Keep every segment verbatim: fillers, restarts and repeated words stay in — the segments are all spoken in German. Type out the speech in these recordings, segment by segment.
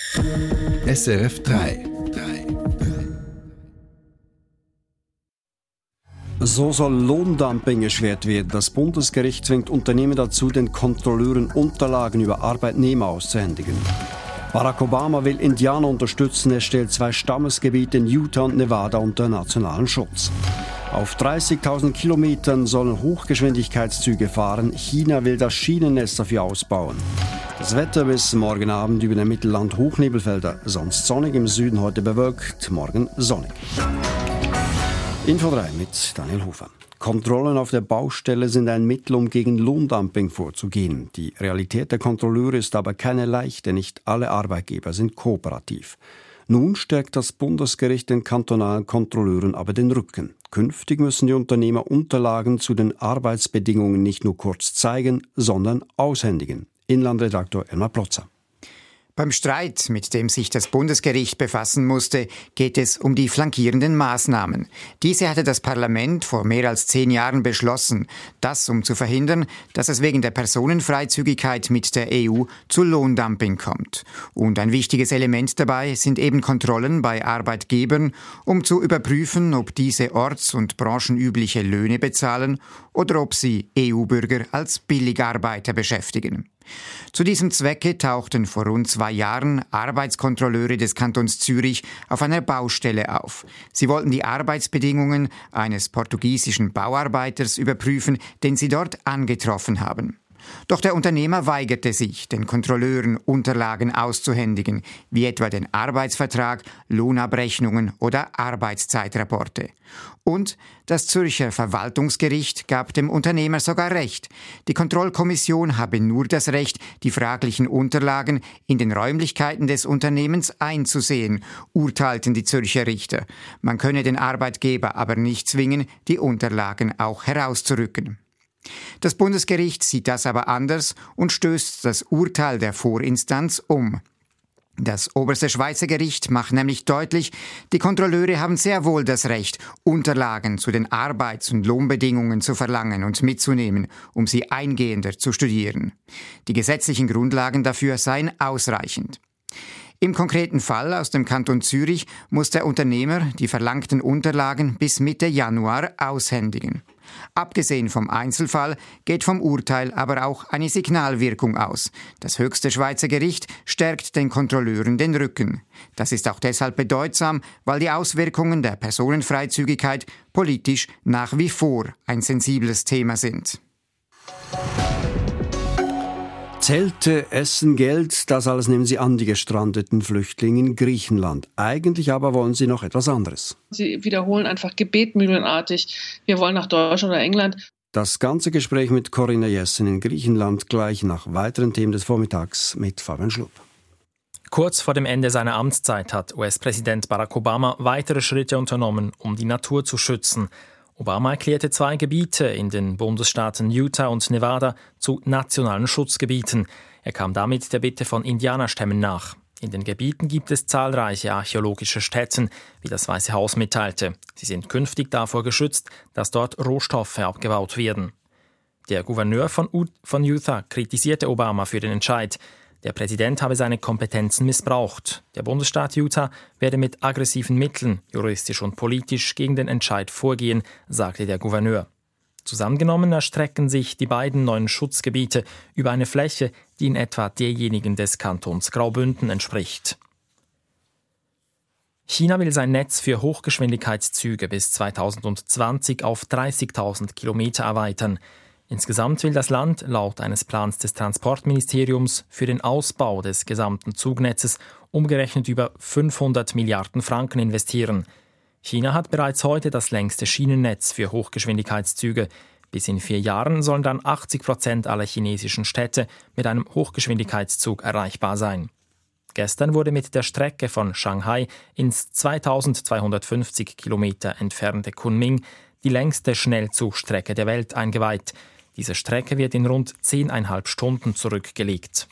S R F drei. So soll Lohndumping erschwert werden. Das Bundesgericht zwingt Unternehmen dazu, den Kontrolleuren Unterlagen über Arbeitnehmer auszuhändigen. Barack Obama will Indianer unterstützen. Er stellt zwei Stammesgebiete in Utah und Nevada unter nationalen Schutz. Auf dreißigtausend Kilometern sollen Hochgeschwindigkeitszüge fahren. China will das Schienennetz dafür ausbauen. Das Wetter bis morgen Abend über dem Mittelland Hochnebelfelder. Sonst sonnig, im Süden heute bewölkt, morgen sonnig. Info drei mit Daniel Hofer. Kontrollen auf der Baustelle sind ein Mittel, um gegen Lohndumping vorzugehen. Die Realität der Kontrolleure ist aber keine leichte. Nicht alle Arbeitgeber sind kooperativ. Nun stärkt das Bundesgericht den kantonalen Kontrolleuren aber den Rücken. Künftig müssen die Unternehmer Unterlagen zu den Arbeitsbedingungen nicht nur kurz zeigen, sondern aushändigen. Inlandredaktor Elmar Plotzer. Beim Streit, mit dem sich das Bundesgericht befassen musste, geht es um die flankierenden Maßnahmen. Diese hatte das Parlament vor mehr als zehn Jahren beschlossen. Das, um zu verhindern, dass es wegen der Personenfreizügigkeit mit der E U zu Lohndumping kommt. Und ein wichtiges Element dabei sind eben Kontrollen bei Arbeitgebern, um zu überprüfen, ob diese orts- und branchenübliche Löhne bezahlen oder ob sie E U-Bürger als Billigarbeiter beschäftigen. Zu diesem Zwecke tauchten vor rund zwei Jahren Arbeitskontrolleure des Kantons Zürich auf einer Baustelle auf. Sie wollten die Arbeitsbedingungen eines portugiesischen Bauarbeiters überprüfen, den sie dort angetroffen haben. Doch der Unternehmer weigerte sich, den Kontrolleuren Unterlagen auszuhändigen, wie etwa den Arbeitsvertrag, Lohnabrechnungen oder Arbeitszeitrapporte. Und das Zürcher Verwaltungsgericht gab dem Unternehmer sogar Recht. Die Kontrollkommission habe nur das Recht, die fraglichen Unterlagen in den Räumlichkeiten des Unternehmens einzusehen, urteilten die Zürcher Richter. Man könne den Arbeitgeber aber nicht zwingen, die Unterlagen auch herauszurücken. Das Bundesgericht sieht das aber anders und stößt das Urteil der Vorinstanz um. Das oberste Schweizer Gericht macht nämlich deutlich, die Kontrolleure haben sehr wohl das Recht, Unterlagen zu den Arbeits- und Lohnbedingungen zu verlangen und mitzunehmen, um sie eingehender zu studieren. Die gesetzlichen Grundlagen dafür seien ausreichend. Im konkreten Fall aus dem Kanton Zürich muss der Unternehmer die verlangten Unterlagen bis Mitte Januar aushändigen. Abgesehen vom Einzelfall geht vom Urteil aber auch eine Signalwirkung aus. Das höchste Schweizer Gericht stärkt den Kontrolleuren den Rücken. Das ist auch deshalb bedeutsam, weil die Auswirkungen der Personenfreizügigkeit politisch nach wie vor ein sensibles Thema sind. Zelte, Essen, Geld, das alles nehmen sie an, die gestrandeten Flüchtlinge in Griechenland. Eigentlich aber wollen sie noch etwas anderes. Sie wiederholen einfach gebetmühlenartig, wir wollen nach Deutschland oder England. Das ganze Gespräch mit Corinna Jessen in Griechenland gleich nach weiteren Themen des Vormittags mit Fabian Schlupp. Kurz vor dem Ende seiner Amtszeit hat U S-Präsident Barack Obama weitere Schritte unternommen, um die Natur zu schützen. Obama erklärte zwei Gebiete in den Bundesstaaten Utah und Nevada zu nationalen Schutzgebieten. Er kam damit der Bitte von Indianerstämmen nach. In den Gebieten gibt es zahlreiche archäologische Stätten, wie das Weiße Haus mitteilte. Sie sind künftig davor geschützt, dass dort Rohstoffe abgebaut werden. Der Gouverneur von, U- von Utah kritisierte Obama für den Entscheid. Der Präsident habe seine Kompetenzen missbraucht. Der Bundesstaat Utah werde mit aggressiven Mitteln, juristisch und politisch, gegen den Entscheid vorgehen, sagte der Gouverneur. Zusammengenommen erstrecken sich die beiden neuen Schutzgebiete über eine Fläche, die in etwa derjenigen des Kantons Graubünden entspricht. China will sein Netz für Hochgeschwindigkeitszüge bis zweitausendzwanzig auf dreißigtausend Kilometer erweitern. Insgesamt will das Land laut eines Plans des Transportministeriums für den Ausbau des gesamten Zugnetzes umgerechnet über fünfhundert Milliarden Franken investieren. China hat bereits heute das längste Schienennetz für Hochgeschwindigkeitszüge. Bis in vier Jahren sollen dann achtzig Prozent aller chinesischen Städte mit einem Hochgeschwindigkeitszug erreichbar sein. Gestern wurde mit der Strecke von Shanghai ins zweitausendzweihundertfünfzig Kilometer entfernte Kunming die längste Schnellzugstrecke der Welt eingeweiht. Diese Strecke wird in rund zehneinhalb Stunden zurückgelegt.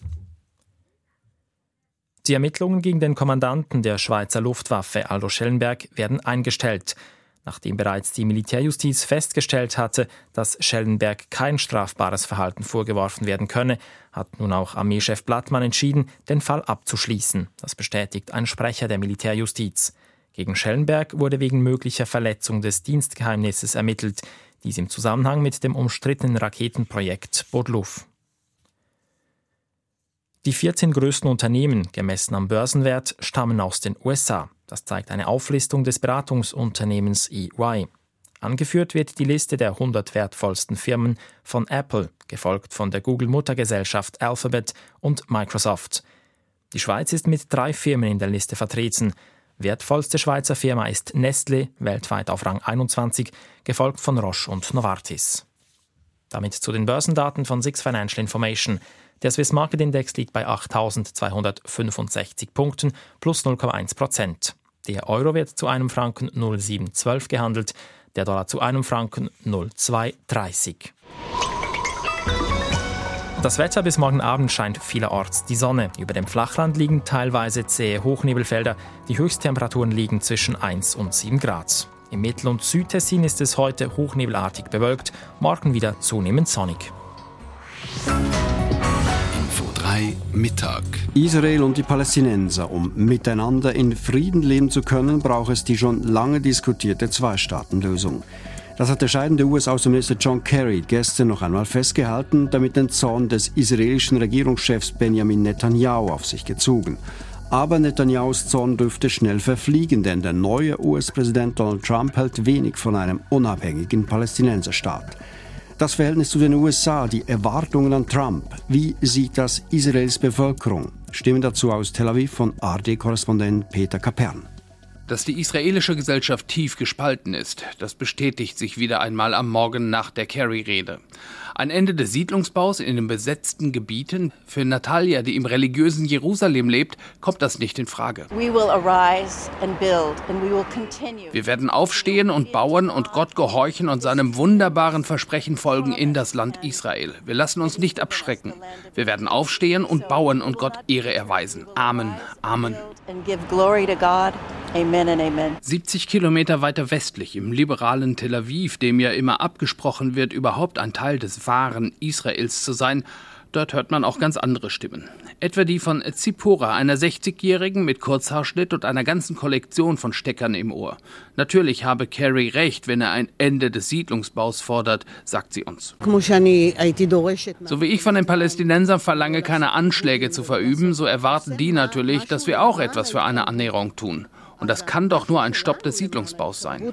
Die Ermittlungen gegen den Kommandanten der Schweizer Luftwaffe, Aldo Schellenberg, werden eingestellt. Nachdem bereits die Militärjustiz festgestellt hatte, dass Schellenberg kein strafbares Verhalten vorgeworfen werden könne, hat nun auch Armeechef Blattmann entschieden, den Fall abzuschließen. Das bestätigt ein Sprecher der Militärjustiz. Gegen Schellenberg wurde wegen möglicher Verletzung des Dienstgeheimnisses ermittelt, dies im Zusammenhang mit dem umstrittenen Raketenprojekt Bodluf. Die vierzehn größten Unternehmen, gemessen am Börsenwert, stammen aus den U S A. Das zeigt eine Auflistung des Beratungsunternehmens E Y. Angeführt wird die Liste der hundert wertvollsten Firmen von Apple, gefolgt von der Google-Muttergesellschaft Alphabet und Microsoft. Die Schweiz ist mit drei Firmen in der Liste vertreten. Wertvollste Schweizer Firma ist Nestlé, weltweit auf Rang einundzwanzig, gefolgt von Roche und Novartis. Damit zu den Börsendaten von Six Financial Information. Der Swiss Market Index liegt bei achttausendzweihundertfünfundsechzig Punkten plus null Komma eins Prozent. Der Euro wird zu einem Franken null Komma sieben zwölf gehandelt, der Dollar zu einem Franken null Komma zwei dreißig. Das Wetter: bis morgen Abend scheint vielerorts die Sonne. Über dem Flachland liegen teilweise zähe Hochnebelfelder. Die Höchsttemperaturen liegen zwischen eins und sieben Grad. Im Mittel- und Südtessin ist es heute hochnebelartig bewölkt, morgen wieder zunehmend sonnig. Info drei Mittag. Israel und die Palästinenser. Um miteinander in Frieden leben zu können, braucht es die schon lange diskutierte Zwei-Staaten-Lösung. Das hat der scheidende U S-Außenminister John Kerry gestern noch einmal festgehalten, damit den Zorn des israelischen Regierungschefs Benjamin Netanyahu auf sich gezogen. Aber Netanyahus Zorn dürfte schnell verfliegen, denn der neue U S-Präsident Donald Trump hält wenig von einem unabhängigen Palästinenserstaat. Das Verhältnis zu den U S A, die Erwartungen an Trump. Wie sieht das Israels Bevölkerung? Stimmen dazu aus Tel Aviv von A R D-Korrespondent Peter Kapern. Dass die israelische Gesellschaft tief gespalten ist, das bestätigt sich wieder einmal am Morgen nach der Kerry-Rede. Ein Ende des Siedlungsbaus in den besetzten Gebieten? Für Natalia, die im religiösen Jerusalem lebt, kommt das nicht in Frage. Wir werden aufstehen und bauen und Gott gehorchen und seinem wunderbaren Versprechen folgen in das Land Israel. Wir lassen uns nicht abschrecken. Wir werden aufstehen und bauen und Gott Ehre erweisen. Amen. Amen. siebzig Kilometer weiter westlich, im liberalen Tel Aviv, dem ja immer abgesprochen wird, überhaupt ein Teil des wahren Israels zu sein, dort hört man auch ganz andere Stimmen. Etwa die von Zipora, einer sechzigjährigen mit Kurzhaarschnitt und einer ganzen Kollektion von Steckern im Ohr. Natürlich habe Kerry recht, wenn er ein Ende des Siedlungsbaus fordert, sagt sie uns. So wie ich von den Palästinensern verlange, keine Anschläge zu verüben, so erwarten die natürlich, dass wir auch etwas für eine Annäherung tun. Und das kann doch nur ein Stopp des Siedlungsbaus sein.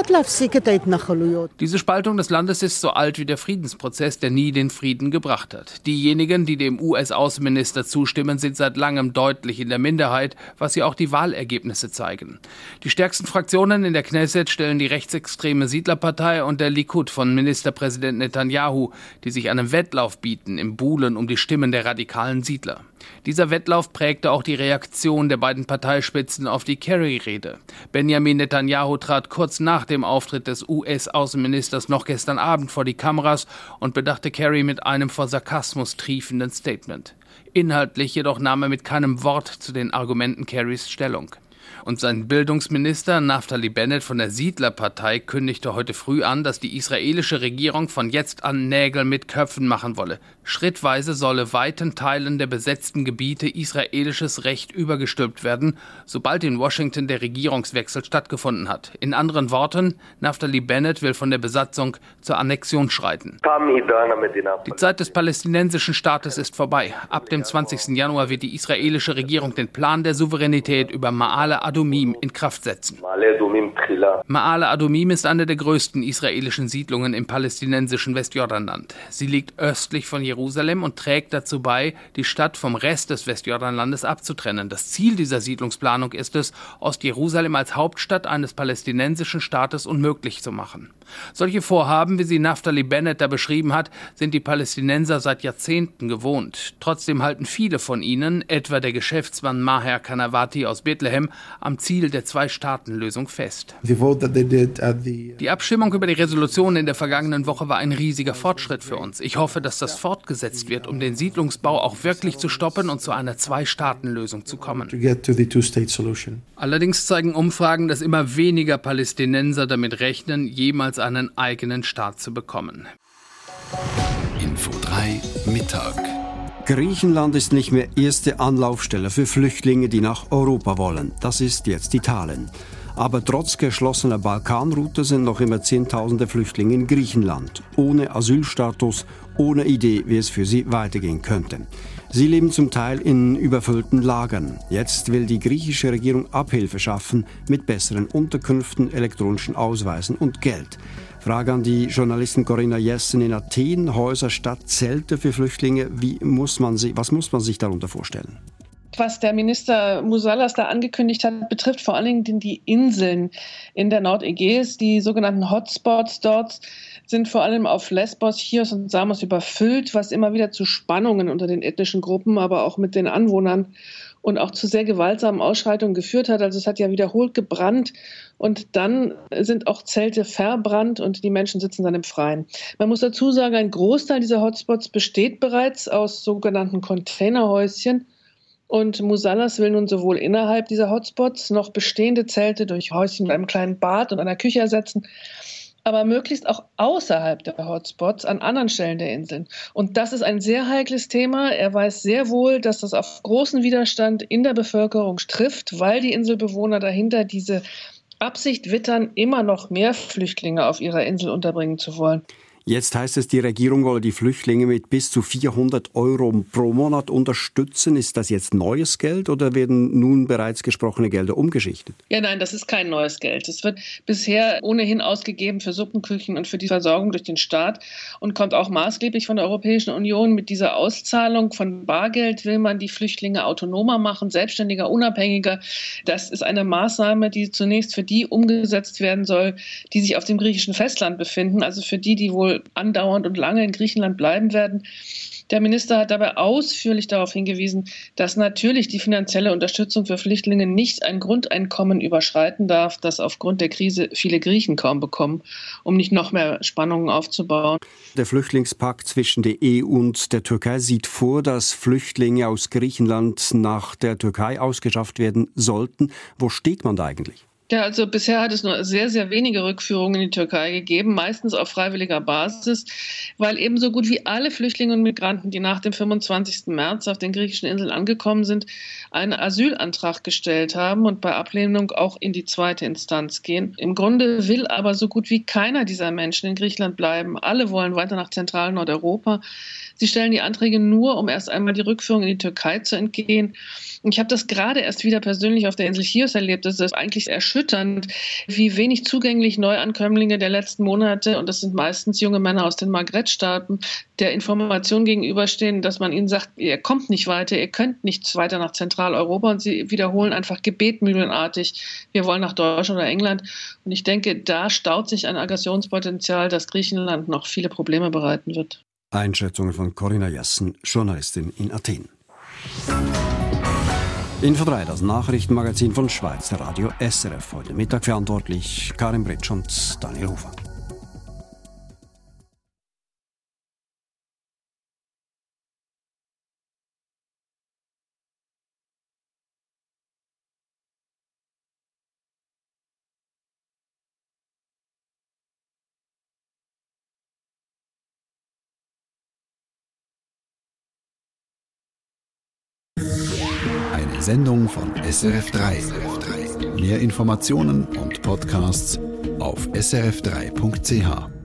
Diese Spaltung des Landes ist so alt wie der Friedensprozess, der nie den Frieden gebracht hat. Diejenigen, die dem U S-Außenminister zustimmen, sind seit langem deutlich in der Minderheit, was ja auch die Wahlergebnisse zeigen. Die stärksten Fraktionen in der Knesset stellen die rechtsextreme Siedlerpartei und der Likud von Ministerpräsident Netanyahu, die sich einem Wettlauf bieten im Buhlen um die Stimmen der radikalen Siedler. Dieser Wettlauf prägte auch die Reaktion der beiden Parteispitzen auf die Kerry-Rede. Benjamin Netanyahu trat kurz nach dem Auftritt des U S-Außenministers noch gestern Abend vor die Kameras und bedachte Kerry mit einem vor Sarkasmus triefenden Statement. Inhaltlich jedoch nahm er mit keinem Wort zu den Argumenten Kerrys Stellung. Und sein Bildungsminister Naftali Bennett von der Siedlerpartei kündigte heute früh an, dass die israelische Regierung von jetzt an Nägel mit Köpfen machen wolle. Schrittweise solle weiten Teilen der besetzten Gebiete israelisches Recht übergestülpt werden, sobald in Washington der Regierungswechsel stattgefunden hat. In anderen Worten, Naftali Bennett will von der Besatzung zur Annexion schreiten. Die Zeit des palästinensischen Staates ist vorbei. Ab dem zwanzigsten Januar wird die israelische Regierung den Plan der Souveränität über Ma'ale Adumim in Kraft setzen. Ma'ale Adumim ist eine der größten israelischen Siedlungen im palästinensischen Westjordanland. Sie liegt östlich von Jerusalem und trägt dazu bei, die Stadt vom Rest des Westjordanlandes abzutrennen. Das Ziel dieser Siedlungsplanung ist es, Ostjerusalem als Hauptstadt eines palästinensischen Staates unmöglich zu machen. Solche Vorhaben, wie sie Naftali Bennett da beschrieben hat, sind die Palästinenser seit Jahrzehnten gewohnt. Trotzdem halten viele von ihnen, etwa der Geschäftsmann Maher Kanawati aus Bethlehem, am Ziel der Zwei-Staaten-Lösung fest. Die Abstimmung über die Resolution in der vergangenen Woche war ein riesiger Fortschritt für uns. Ich hoffe, dass das fortgeht. fortgesetzt wird, um den Siedlungsbau auch wirklich zu stoppen und zu einer Zwei-Staaten-Lösung zu kommen. Allerdings zeigen Umfragen, dass immer weniger Palästinenser damit rechnen, jemals einen eigenen Staat zu bekommen. Info drei Mittag. Griechenland ist nicht mehr erste Anlaufstelle für Flüchtlinge, die nach Europa wollen. Das ist jetzt Italien. Aber trotz geschlossener Balkanroute sind noch immer Zehntausende Flüchtlinge in Griechenland. Ohne Asylstatus, ohne Idee, wie es für sie weitergehen könnte. Sie leben zum Teil in überfüllten Lagern. Jetzt will die griechische Regierung Abhilfe schaffen mit besseren Unterkünften, elektronischen Ausweisen und Geld. Frage an die Journalistin Corinna Jessen in Athen. Häuser statt Zelte für Flüchtlinge. Wie muss man sie, was muss man sich darunter vorstellen? Was der Minister Mousalas da angekündigt hat, betrifft vor allen Dingen die Inseln in der Nordägäis. Die sogenannten Hotspots dort sind vor allem auf Lesbos, Chios und Samos überfüllt, was immer wieder zu Spannungen unter den ethnischen Gruppen, aber auch mit den Anwohnern und auch zu sehr gewaltsamen Ausschreitungen geführt hat. Also es hat ja wiederholt gebrannt und dann sind auch Zelte verbrannt und die Menschen sitzen dann im Freien. Man muss dazu sagen, ein Großteil dieser Hotspots besteht bereits aus sogenannten Containerhäuschen. Und Mousalas will nun sowohl innerhalb dieser Hotspots noch bestehende Zelte durch Häuschen mit einem kleinen Bad und einer Küche ersetzen, aber möglichst auch außerhalb der Hotspots an anderen Stellen der Inseln. Und das ist ein sehr heikles Thema. Er weiß sehr wohl, dass das auf großen Widerstand in der Bevölkerung trifft, weil die Inselbewohner dahinter diese Absicht wittern, immer noch mehr Flüchtlinge auf ihrer Insel unterbringen zu wollen. Jetzt heißt es, die Regierung wolle die Flüchtlinge mit bis zu vierhundert Euro pro Monat unterstützen. Ist das jetzt neues Geld oder werden nun bereits gesprochene Gelder umgeschichtet? Ja, nein, das ist kein neues Geld. Es wird bisher ohnehin ausgegeben für Suppenküchen und für die Versorgung durch den Staat und kommt auch maßgeblich von der Europäischen Union. Mit dieser Auszahlung von Bargeld will man die Flüchtlinge autonomer machen, selbstständiger, unabhängiger. Das ist eine Maßnahme, die zunächst für die umgesetzt werden soll, die sich auf dem griechischen Festland befinden, also für die, die wohl andauernd und lange in Griechenland bleiben werden. Der Minister hat dabei ausführlich darauf hingewiesen, dass natürlich die finanzielle Unterstützung für Flüchtlinge nicht ein Grundeinkommen überschreiten darf, das aufgrund der Krise viele Griechen kaum bekommen, um nicht noch mehr Spannungen aufzubauen. Der Flüchtlingspakt zwischen der E U und der Türkei sieht vor, dass Flüchtlinge aus Griechenland nach der Türkei ausgeschafft werden sollten. Wo steht man da eigentlich? Ja, also bisher hat es nur sehr, sehr wenige Rückführungen in die Türkei gegeben, meistens auf freiwilliger Basis, weil eben so gut wie alle Flüchtlinge und Migranten, die nach dem fünfundzwanzigsten März auf den griechischen Inseln angekommen sind, einen Asylantrag gestellt haben und bei Ablehnung auch in die zweite Instanz gehen. Im Grunde will aber so gut wie keiner dieser Menschen in Griechenland bleiben. Alle wollen weiter nach Zentral- und Nordeuropa. Sie stellen die Anträge nur, um erst einmal die Rückführung in die Türkei zu entgehen. Und ich habe das gerade erst wieder persönlich auf der Insel Chios erlebt. Es ist eigentlich erschütternd, wie wenig zugänglich Neuankömmlinge der letzten Monate, und das sind meistens junge Männer aus den Maghreb-Staaten, der Information gegenüberstehen, dass man ihnen sagt, ihr kommt nicht weiter, ihr könnt nicht weiter nach Zentraleuropa, und sie wiederholen einfach gebetmühlenartig, wir wollen nach Deutschland oder England. Und ich denke, da staut sich ein Aggressionspotenzial, das Griechenland noch viele Probleme bereiten wird. Einschätzungen von Corinna Jessen, Journalistin in Athen. Info drei, das Nachrichtenmagazin von Schweizer Radio S R F. Heute Mittag verantwortlich Karin Britsch und Daniel Hofer. Eine Sendung von S R F drei. Mehr Informationen und Podcasts auf s r f drei punkt c h.